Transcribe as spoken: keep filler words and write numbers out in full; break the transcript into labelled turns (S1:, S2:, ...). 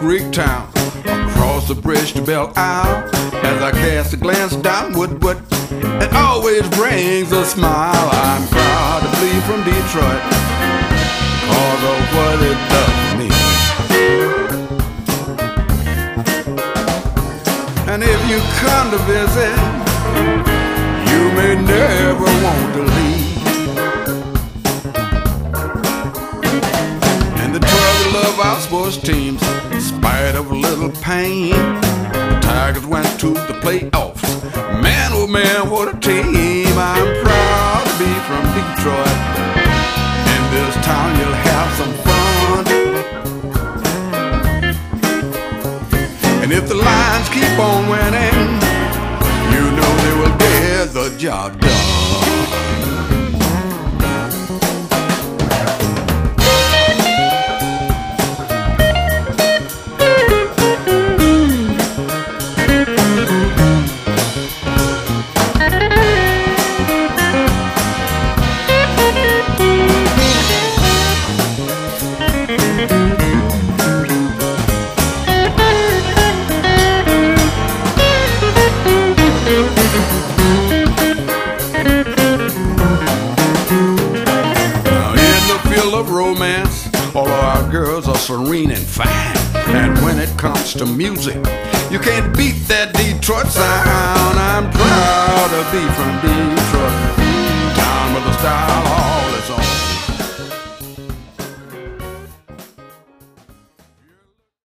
S1: Greek town, across the bridge to Belle Isle. As I cast a glance downward, but it always brings a smile. I'm proud to be from Detroit, cause of what it does for me. And if you come to visit, you may never want to leave. And the twelve love our sports teams, in spite of a little pain. The Tigers went to the playoffs. Man, oh man, what a team. I'm proud to be from Detroit. In this town you'll have some fun. And if the Lions keep on winning, you know they will get the job done. Of romance, all of our girls are serene and fine. And when it comes to music, you can't beat that Detroit sound. I'm proud to be from Detroit, town with a style